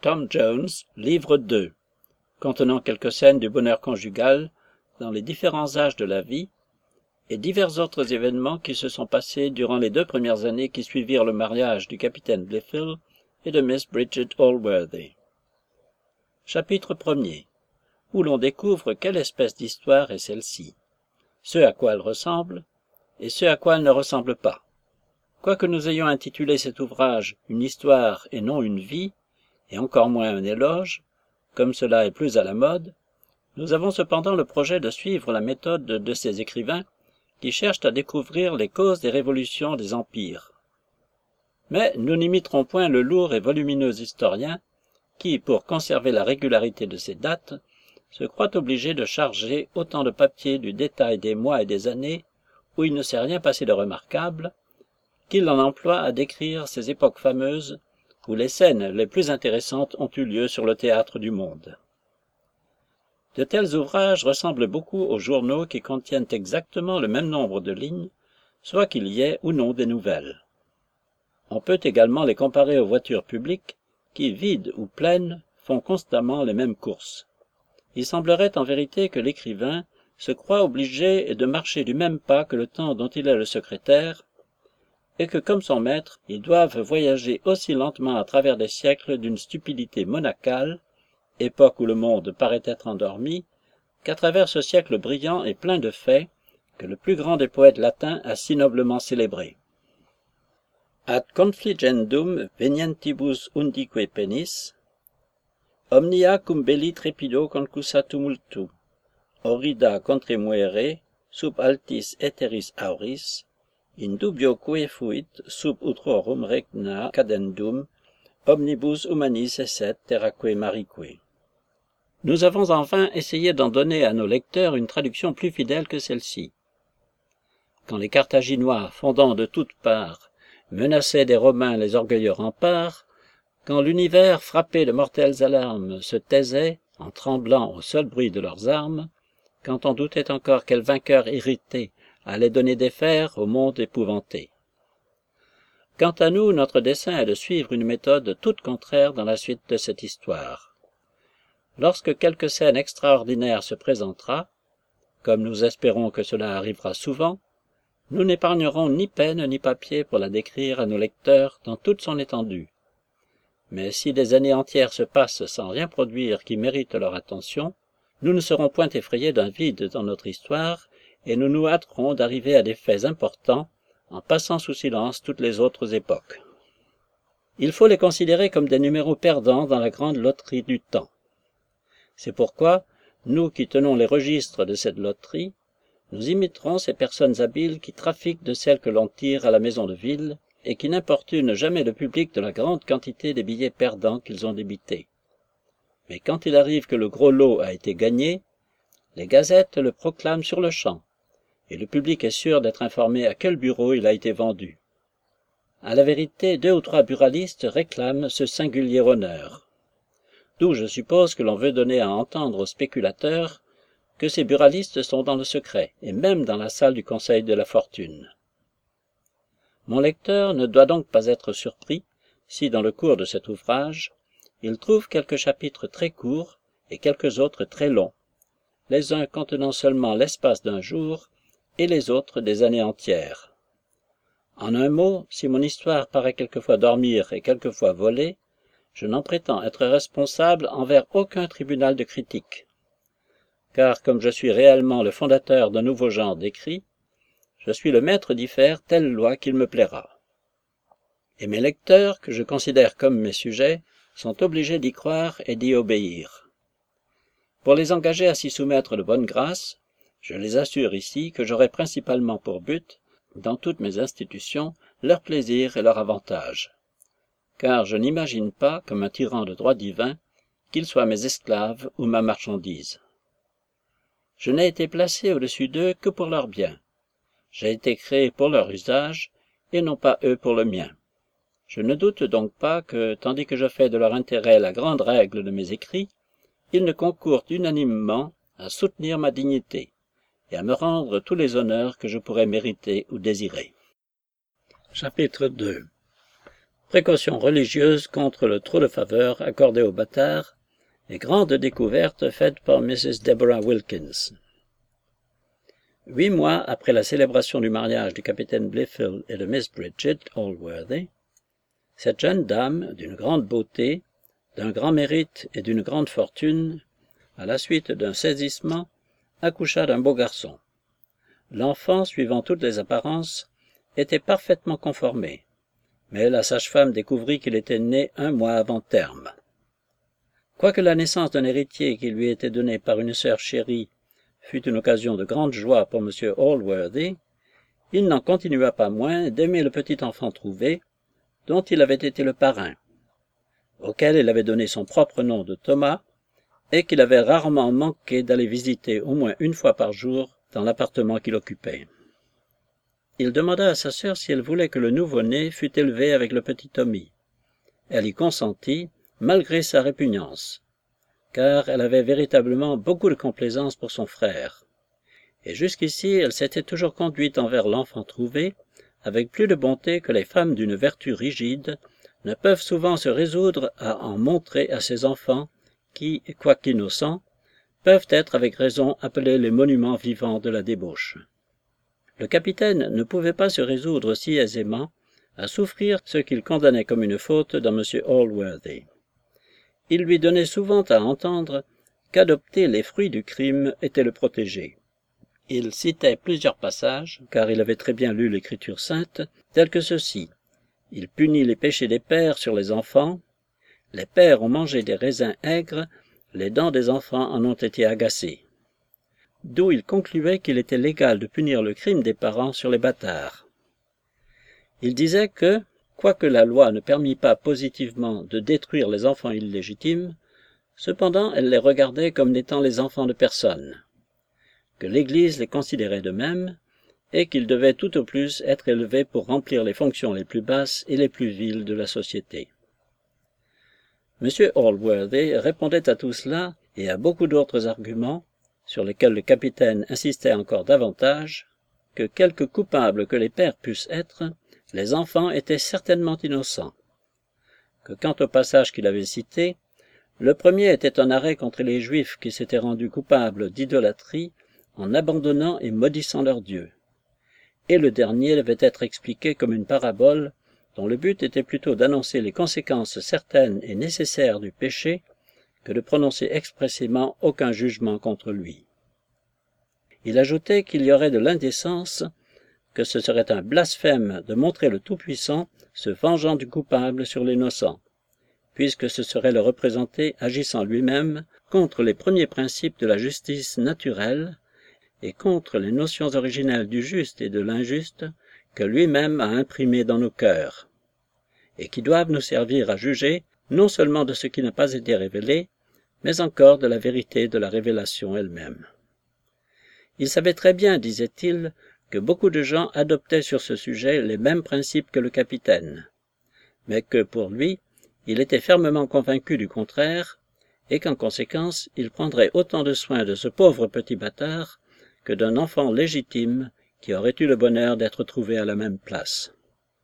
Tom Jones, livre 2, contenant quelques scènes du bonheur conjugal dans les différents âges de la vie et divers autres événements qui se sont passés durant les 2 premières années qui suivirent le mariage du capitaine Blifil et de Miss Bridget Allworthy. Chapitre 1er, où l'on découvre quelle espèce d'histoire est celle-ci, ce à quoi elle ressemble et ce à quoi elle ne ressemble pas. Quoique nous ayons intitulé cet ouvrage « Une histoire et non une vie », et encore moins un éloge, comme cela est plus à la mode, nous avons cependant le projet de suivre la méthode de ces écrivains qui cherchent à découvrir les causes des révolutions des empires. Mais nous n'imiterons point le lourd et volumineux historien qui, pour conserver la régularité de ses dates, se croit obligé de charger autant de papier du détail des mois et des années où il ne s'est rien passé de remarquable, qu'il en emploie à décrire ces époques fameuses où les scènes les plus intéressantes ont eu lieu sur le théâtre du monde. De tels ouvrages ressemblent beaucoup aux journaux qui contiennent exactement le même nombre de lignes, soit qu'il y ait ou non des nouvelles. On peut également les comparer aux voitures publiques qui, vides ou pleines, font constamment les mêmes courses. Il semblerait en vérité que l'écrivain se croit obligé de marcher du même pas que le temps dont il est le secrétaire, et que, comme son maître, ils doivent voyager aussi lentement à travers des siècles d'une stupidité monacale, époque où le monde paraît être endormi, qu'à travers ce siècle brillant et plein de faits que le plus grand des poètes latins a si noblement célébré. Ad confligendum venientibus undique penis, omnia cum belli trepido concussa tumultu, orida contremuere, sub altis aeteris auris, in dubioque fuit sub utrorum regna cadendum, omnibus humanis esset terraque marique. Nous avons enfin essayé d'en donner à nos lecteurs une traduction plus fidèle que celle-ci. Quand les Carthaginois, fondant de toutes parts, menaçaient des Romains les orgueilleux remparts, quand l'univers, frappé de mortelles alarmes, se taisait, en tremblant au seul bruit de leurs armes, quand on doutait encore quel vainqueur irrité allait donner des fers au monde épouvanté. Quant à nous, notre dessein est de suivre une méthode toute contraire dans la suite de cette histoire. Lorsque quelque scène extraordinaire se présentera, comme nous espérons que cela arrivera souvent, nous n'épargnerons ni peine ni papier pour la décrire à nos lecteurs dans toute son étendue. Mais si des années entières se passent sans rien produire qui mérite leur attention, nous ne serons point effrayés d'un vide dans notre histoire, et nous nous hâterons d'arriver à des faits importants en passant sous silence toutes les autres époques. Il faut les considérer comme des numéros perdants dans la grande loterie du temps. C'est pourquoi, nous qui tenons les registres de cette loterie, nous imiterons ces personnes habiles qui trafiquent de celles que l'on tire à la maison de ville et qui n'importunent jamais le public de la grande quantité des billets perdants qu'ils ont débités. Mais quand il arrive que le gros lot a été gagné, les gazettes le proclament sur le champ, et le public est sûr d'être informé à quel bureau il a été vendu. À la vérité, 2 ou 3 buralistes réclament ce singulier honneur. D'où je suppose que l'on veut donner à entendre aux spéculateurs que ces buralistes sont dans le secret, et même dans la salle du Conseil de la Fortune. Mon lecteur ne doit donc pas être surpris si, dans le cours de cet ouvrage, il trouve quelques chapitres très courts et quelques autres très longs, les uns contenant seulement l'espace d'un jour et les autres des années entières. En un mot, si mon histoire paraît quelquefois dormir et quelquefois voler, je n'en prétends être responsable envers aucun tribunal de critique, car comme je suis réellement le fondateur d'un nouveau genre d'écrit, je suis le maître d'y faire telle loi qu'il me plaira. Et mes lecteurs, que je considère comme mes sujets, sont obligés d'y croire et d'y obéir. Pour les engager à s'y soumettre de bonne grâce, je les assure ici que j'aurai principalement pour but, dans toutes mes institutions, leur plaisir et leur avantage. Car je n'imagine pas, comme un tyran de droit divin, qu'ils soient mes esclaves ou ma marchandise. Je n'ai été placé au-dessus d'eux que pour leur bien. J'ai été créé pour leur usage, et non pas eux pour le mien. Je ne doute donc pas que, tandis que je fais de leur intérêt la grande règle de mes écrits, ils ne concourent unanimement à soutenir ma dignité, et à me rendre tous les honneurs que je pourrais mériter ou désirer. Chapitre 2. précautions religieuses contre le trop de faveur accordé aux bâtards, et grande découverte faite par Mrs. Deborah Wilkins. 8 mois après la célébration du mariage du capitaine Blifil et de Miss Bridget Allworthy, cette jeune dame, d'une grande beauté, d'un grand mérite et d'une grande fortune, à la suite d'un saisissement, accoucha d'un beau garçon. L'enfant, suivant toutes les apparences, était parfaitement conformé, mais la sage-femme découvrit qu'il était né 1 mois avant terme. Quoique la naissance d'un héritier qui lui était donné par une sœur chérie fut une occasion de grande joie pour M. Allworthy, il n'en continua pas moins d'aimer le petit enfant trouvé, dont il avait été le parrain, auquel il avait donné son propre nom de Thomas, et qu'il avait rarement manqué d'aller visiter au moins 1 fois par jour dans l'appartement qu'il occupait. Il demanda à sa sœur si elle voulait que le nouveau-né fût élevé avec le petit Tommy. Elle y consentit, malgré sa répugnance, car elle avait véritablement beaucoup de complaisance pour son frère. Et jusqu'ici, elle s'était toujours conduite envers l'enfant trouvé avec plus de bonté que les femmes d'une vertu rigide ne peuvent souvent se résoudre à en montrer à ses enfants qui, quoiqu'innocents, peuvent être avec raison appelés les monuments vivants de la débauche. Le capitaine ne pouvait pas se résoudre si aisément à souffrir ce qu'il condamnait comme une faute dans M. Allworthy. Il lui donnait souvent à entendre qu'adopter les fruits du crime était le protéger. Il citait plusieurs passages, car il avait très bien lu l'Écriture sainte, tels que ceci. Il punit les péchés des pères sur les enfants. Les pères ont mangé des raisins aigres, les dents des enfants en ont été agacées. D'où il concluait qu'il était légal de punir le crime des parents sur les bâtards. Il disait que, quoique la loi ne permît pas positivement de détruire les enfants illégitimes, cependant elle les regardait comme n'étant les enfants de personne, que l'Église les considérait de même, et qu'ils devaient tout au plus être élevés pour remplir les fonctions les plus basses et les plus viles de la société. M. Allworthy répondait à tout cela et à beaucoup d'autres arguments, sur lesquels le capitaine insistait encore davantage, que quelque coupables que les pères pussent être, les enfants étaient certainement innocents, que quant au passage qu'il avait cité, le premier était un arrêt contre les Juifs qui s'étaient rendus coupables d'idolâtrie en abandonnant et maudissant leur Dieu, et le dernier devait être expliqué comme une parabole dont le but était plutôt d'annoncer les conséquences certaines et nécessaires du péché que de prononcer expressément aucun jugement contre lui. Il ajoutait qu'il y aurait de l'indécence, que ce serait un blasphème de montrer le Tout-Puissant se vengeant du coupable sur l'innocent, puisque ce serait le représenter agissant lui-même contre les premiers principes de la justice naturelle et contre les notions originelles du juste et de l'injuste que lui-même a imprimées dans nos cœurs, et qui doivent nous servir à juger non seulement de ce qui n'a pas été révélé, mais encore de la vérité de la révélation elle-même. Il savait très bien, disait-il, que beaucoup de gens adoptaient sur ce sujet les mêmes principes que le capitaine, mais que, pour lui, il était fermement convaincu du contraire, et qu'en conséquence, il prendrait autant de soin de ce pauvre petit bâtard que d'un enfant légitime qui aurait eu le bonheur d'être trouvé à la même place.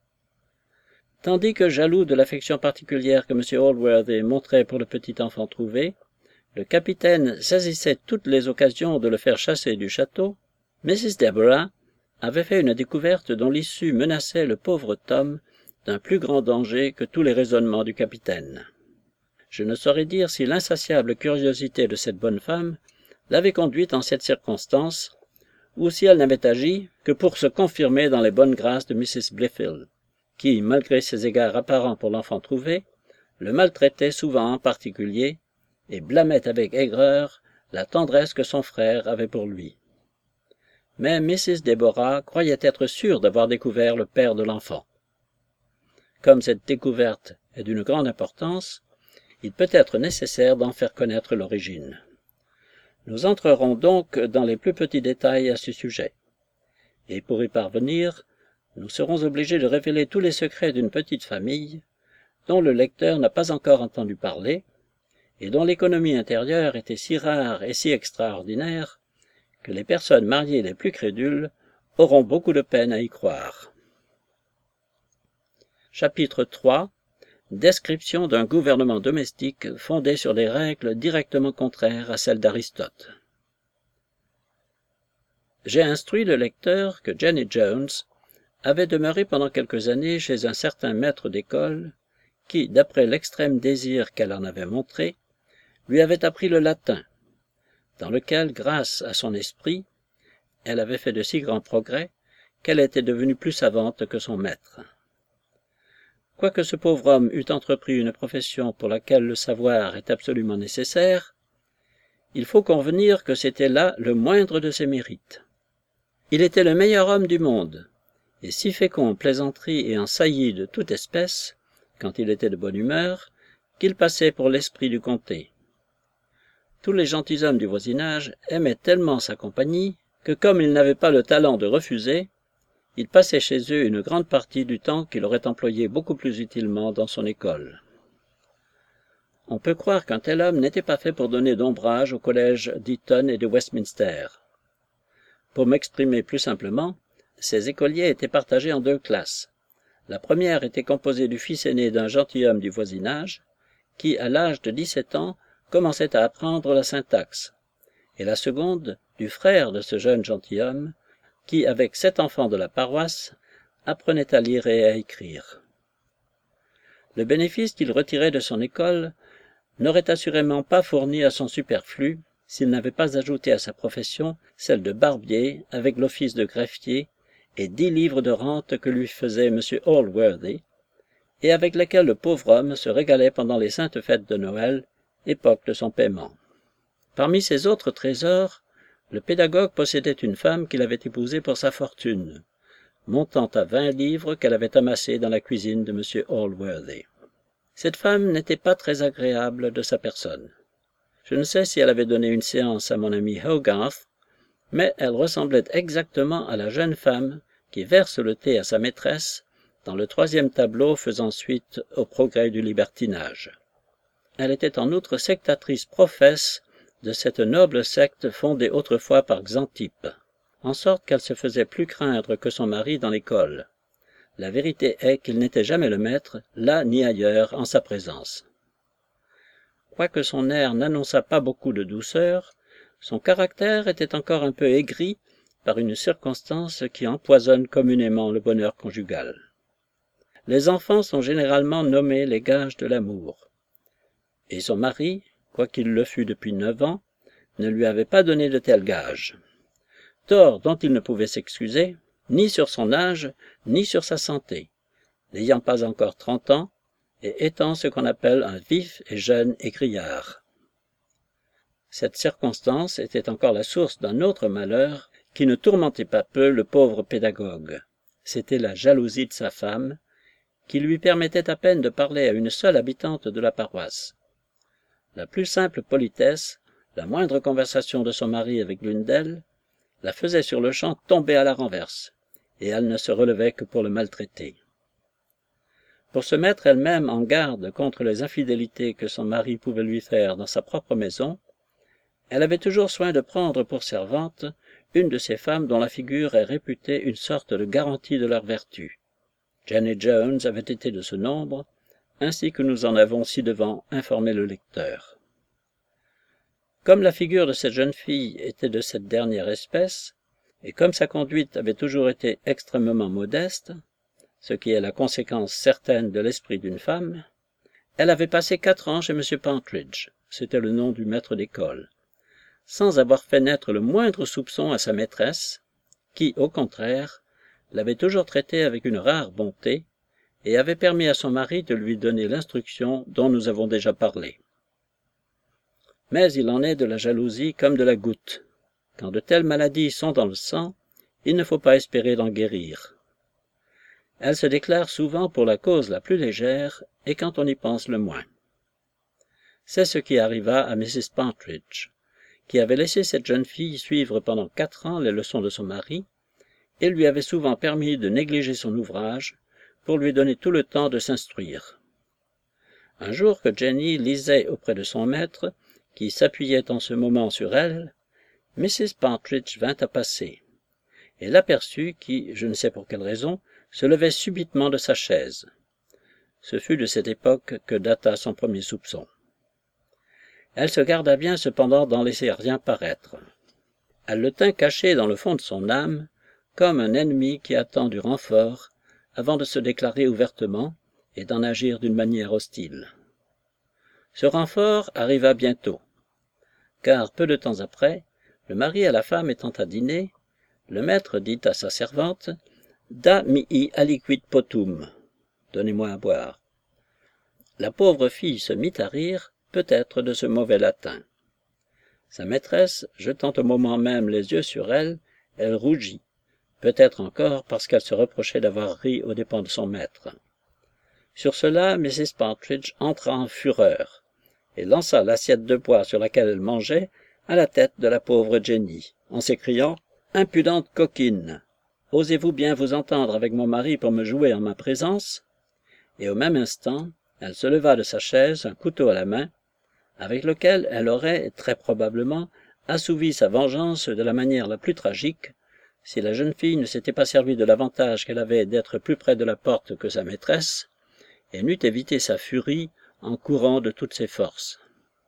Tandis que, jaloux de l'affection particulière que M. Allworthy montrait pour le petit enfant trouvé, le capitaine saisissait toutes les occasions de le faire chasser du château, Mrs. Deborah avait fait une découverte dont l'issue menaçait le pauvre Tom d'un plus grand danger que tous les raisonnements du capitaine. Je ne saurais dire si l'insatiable curiosité de cette bonne femme l'avait conduite en cette circonstance, ou si elle n'avait agi que pour se confirmer dans les bonnes grâces de Mrs. Blifil, qui, malgré ses égards apparents pour l'enfant trouvé, le maltraitait souvent en particulier, et blâmait avec aigreur la tendresse que son frère avait pour lui. Mais Mrs. Deborah croyait être sûre d'avoir découvert le père de l'enfant. Comme cette découverte est d'une grande importance, il peut être nécessaire d'en faire connaître l'origine. Nous entrerons donc dans les plus petits détails à ce sujet, et pour y parvenir, nous serons obligés de révéler tous les secrets d'une petite famille, dont le lecteur n'a pas encore entendu parler, et dont l'économie intérieure était si rare et si extraordinaire, que les personnes mariées les plus crédules auront beaucoup de peine à y croire. Chapitre 3. description d'un gouvernement domestique fondé sur des règles directement contraires à celles d'Aristote. J'ai instruit le lecteur que Jenny Jones avait demeuré pendant quelques années chez un certain maître d'école qui, d'après l'extrême désir qu'elle en avait montré, lui avait appris le latin, dans lequel, grâce à son esprit, elle avait fait de si grands progrès qu'elle était devenue plus savante que son maître. Quoique ce pauvre homme eût entrepris une profession pour laquelle le savoir est absolument nécessaire, il faut convenir que c'était là le moindre de ses mérites. Il était le meilleur homme du monde, et si fécond en plaisanteries et en saillies de toute espèce, quand il était de bonne humeur, qu'il passait pour l'esprit du comté. Tous les gentilshommes du voisinage aimaient tellement sa compagnie que, comme il n'avait pas le talent de refuser, il passait chez eux une grande partie du temps qu'il aurait employé beaucoup plus utilement dans son école. On peut croire qu'un tel homme n'était pas fait pour donner d'ombrage aux collèges d'Eton et de Westminster. Pour m'exprimer plus simplement, ces écoliers étaient partagés en deux classes. La première était composée du fils aîné d'un gentilhomme du voisinage, qui, à l'âge de 17 ans, commençait à apprendre la syntaxe, et la seconde du frère de ce jeune gentilhomme, qui, avec 7 enfants de la paroisse, apprenait à lire et à écrire. Le bénéfice qu'il retirait de son école n'aurait assurément pas fourni à son superflu s'il n'avait pas ajouté à sa profession celle de barbier avec l'office de greffier et 10 livres de rente que lui faisait M. Allworthy, et avec lesquels le pauvre homme se régalait pendant les saintes fêtes de Noël, époque de son paiement. Parmi ses autres trésors, le pédagogue possédait une femme qu'il avait épousée pour sa fortune, montant à 20 livres qu'elle avait amassés dans la cuisine de M. Allworthy. Cette femme n'était pas très agréable de sa personne. Je ne sais si elle avait donné une séance à mon ami Hogarth, mais elle ressemblait exactement à la jeune femme qui verse le thé à sa maîtresse dans le 3e tableau faisant suite au progrès du libertinage. Elle était en outre sectatrice professe de cette noble secte fondée autrefois par Xanthippe, en sorte qu'elle se faisait plus craindre que son mari dans l'école. La vérité est qu'il n'était jamais le maître, là ni ailleurs, en sa présence. Quoique son air n'annonçât pas beaucoup de douceur, son caractère était encore un peu aigri par une circonstance qui empoisonne communément le bonheur conjugal. Les enfants sont généralement nommés les gages de l'amour, et son mari, quoiqu'il le fût depuis 9 ans, ne lui avait pas donné de tels gages. Tort dont il ne pouvait s'excuser, ni sur son âge, ni sur sa santé, n'ayant pas encore 30 ans, et étant ce qu'on appelle un vif et jeune écriard. Cette circonstance était encore la source d'un autre malheur qui ne tourmentait pas peu le pauvre pédagogue. C'était la jalousie de sa femme, qui lui permettait à peine de parler à une seule habitante de la paroisse. La plus simple politesse, la moindre conversation de son mari avec l'une d'elles, la faisait sur-le-champ tomber à la renverse, et elle ne se relevait que pour le maltraiter. Pour se mettre elle-même en garde contre les infidélités que son mari pouvait lui faire dans sa propre maison, elle avait toujours soin de prendre pour servante une de ces femmes dont la figure est réputée une sorte de garantie de leur vertu. Jenny Jones avait été de ce nombre, ainsi que nous en avons ci-devant informé le lecteur. Comme la figure de cette jeune fille était de cette dernière espèce, et comme sa conduite avait toujours été extrêmement modeste, ce qui est la conséquence certaine de l'esprit d'une femme, elle avait passé 4 ans chez M. Pentridge, c'était le nom du maître d'école, sans avoir fait naître le moindre soupçon à sa maîtresse, qui, au contraire, l'avait toujours traitée avec une rare bonté, et avait permis à son mari de lui donner l'instruction dont nous avons déjà parlé. Mais il en est de la jalousie comme de la goutte. Quand de telles maladies sont dans le sang, il ne faut pas espérer d'en guérir. Elle se déclare souvent pour la cause la plus légère et quand on y pense le moins. C'est ce qui arriva à Mrs. Pentridge, qui avait laissé cette jeune fille suivre pendant 4 ans les leçons de son mari et lui avait souvent permis de négliger son ouvrage pour lui donner tout le temps de s'instruire. Un jour que Jenny lisait auprès de son maître, qui s'appuyait en ce moment sur elle, Mrs. Pentridge vint à passer, et l'aperçut qui, je ne sais pour quelle raison, se levait subitement de sa chaise. Ce fut de cette époque que data son premier soupçon. Elle se garda bien cependant d'en laisser rien paraître. Elle le tint caché dans le fond de son âme, comme un ennemi qui attend du renfort avant de se déclarer ouvertement et d'en agir d'une manière hostile. Ce renfort arriva bientôt, car peu de temps après, le mari et la femme étant à dîner, le maître dit à sa servante « Da mihi aliquid potum » « Donnez-moi à boire ». La pauvre fille se mit à rire, peut-être de ce mauvais latin. Sa maîtresse, jetant au moment même les yeux sur elle, elle rougit, peut-être encore parce qu'elle se reprochait d'avoir ri aux dépens de son maître. Sur cela, Mrs. Partridge entra en fureur et lança l'assiette de bois sur laquelle elle mangeait à la tête de la pauvre Jenny, en s'écriant « Impudente coquine! Osez-vous bien vous entendre avec mon mari pour me jouer en ma présence ?» Et au même instant, elle se leva de sa chaise, un couteau à la main, avec lequel elle aurait, très probablement, assouvi sa vengeance de la manière la plus tragique, si la jeune fille ne s'était pas servie de l'avantage qu'elle avait d'être plus près de la porte que sa maîtresse, et n'eût évité sa furie en courant de toutes ses forces.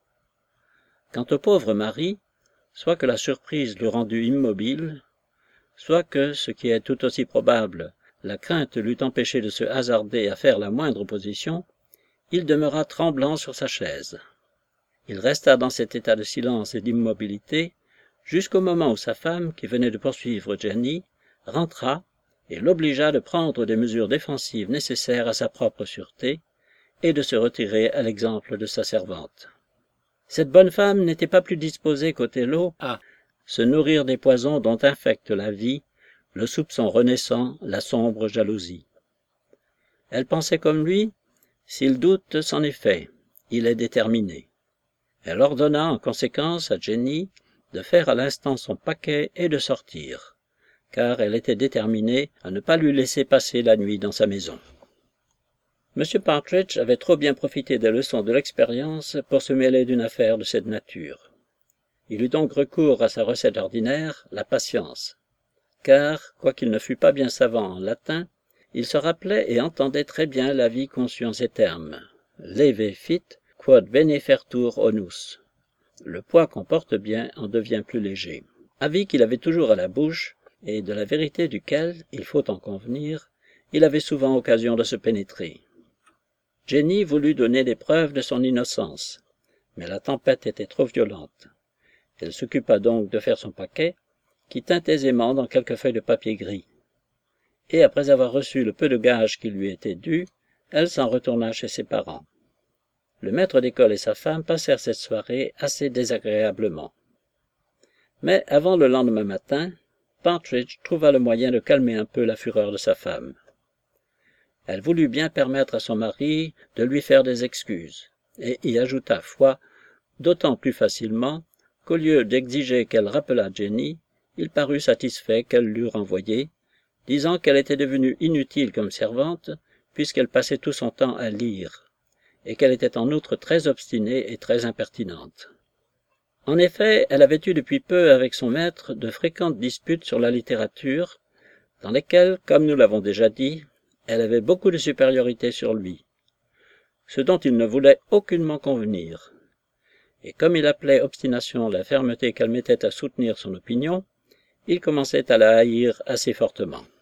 Quant au pauvre mari, soit que la surprise l'eût rendu immobile, soit que, ce qui est tout aussi probable, la crainte l'eût empêché de se hasarder à faire la moindre opposition, il demeura tremblant sur sa chaise. Il resta dans cet état de silence et d'immobilité jusqu'au moment où sa femme, qui venait de poursuivre Jenny, rentra et l'obligea de prendre des mesures défensives nécessaires à sa propre sûreté et de se retirer à l'exemple de sa servante. Cette bonne femme n'était pas plus disposée qu'Othello à se nourrir des poisons dont infecte la vie, le soupçon renaissant, la sombre jalousie. Elle pensait comme lui, s'il doute, c'en est fait, il est déterminé. Elle ordonna en conséquence à Jenny de faire à l'instant son paquet et de sortir, car elle était déterminée à ne pas lui laisser passer la nuit dans sa maison. M. Partridge avait trop bien profité des leçons de l'expérience pour se mêler d'une affaire de cette nature. Il eut donc recours à sa recette ordinaire, la patience, car, quoiqu'il ne fût pas bien savant en latin, il se rappelait et entendait très bien l'avis conçu en ces termes. Leve fit, quod benefertur onus. Le poids qu'on porte bien en devient plus léger. Avis qu'il avait toujours à la bouche, et de la vérité duquel, il faut en convenir, il avait souvent occasion de se pénétrer. Jenny voulut donner des preuves de son innocence, mais la tempête était trop violente. Elle s'occupa donc de faire son paquet, qui tint aisément dans quelques feuilles de papier gris. Et après avoir reçu le peu de gages qui lui était dû, elle s'en retourna chez ses parents. Le maître d'école et sa femme passèrent cette soirée assez désagréablement. Mais avant le lendemain matin, Partridge trouva le moyen de calmer un peu la fureur de sa femme. Elle voulut bien permettre à son mari de lui faire des excuses, et y ajouta foi, d'autant plus facilement qu'au lieu d'exiger qu'elle rappelât Jenny, il parut satisfait qu'elle l'eût renvoyée, disant qu'elle était devenue inutile comme servante, puisqu'elle passait tout son temps à lire, et qu'elle était en outre très obstinée et très impertinente. En effet, elle avait eu depuis peu avec son maître de fréquentes disputes sur la littérature, dans lesquelles, comme nous l'avons déjà dit, elle avait beaucoup de supériorité sur lui, ce dont il ne voulait aucunement convenir. Et comme il appelait obstination la fermeté qu'elle mettait à soutenir son opinion, il commençait à la haïr assez fortement.